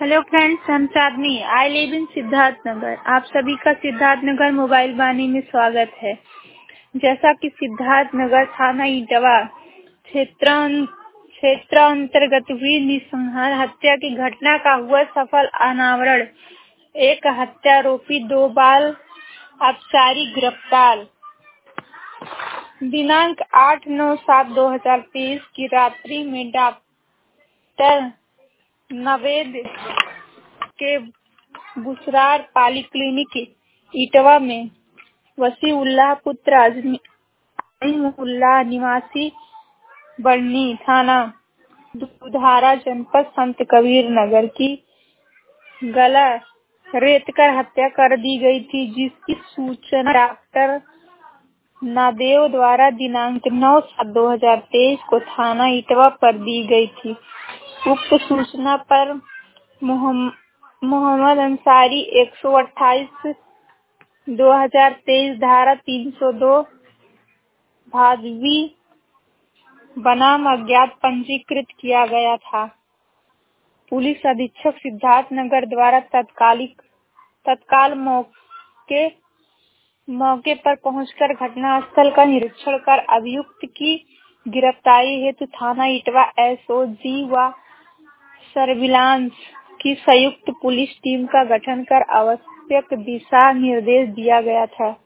Hello friends, हम चांदनी। I live in Siddharth Nagar. आप सभी का सिद्धार्थ नगर मोबाइल वाणी में स्वागत है। जैसा कि सिद्धार्थ नगर थाना इटवा क्षेत्र अंतर्गत हुई नृशंस हत्या की घटना का हुआ सफल अनावरण। एक हत्यारोपी, 2 बाल अपचारी गिरफ्तार। दिनांक 8/9/7/2023 की रात्रि में डॉक्टर नवेद के बुशरार पॉलीक्लिनिक इटवा में वसीउल्लाह पुत्र अज़ीमुल्लाह निवासी बरनी थाना दुधारा जनपद संत कबीर नगर की गला रेतकर हत्या कर दी गई थी, जिसकी सूचना डॉक्टर नादेव द्वारा दिनांक 9/7/2023 को थाना इटवा पर दी गई थी। उक्त सूचना पर मोहम्मद अंसारी 128/2023 धारा 302 भादवी बनाम अज्ञात पंजीकृत किया गया था। पुलिस अधीक्षक सिद्धार्थ नगर द्वारा तत्काल मौके पर पहुंचकर घटनास्थल का निरीक्षण कर अभियुक्त की गिरफ्तारी हेतु थाना इटवा एसओजी व सर्विलांस की संयुक्त पुलिस टीम का गठन कर आवश्यक दिशा निर्देश दिया गया था।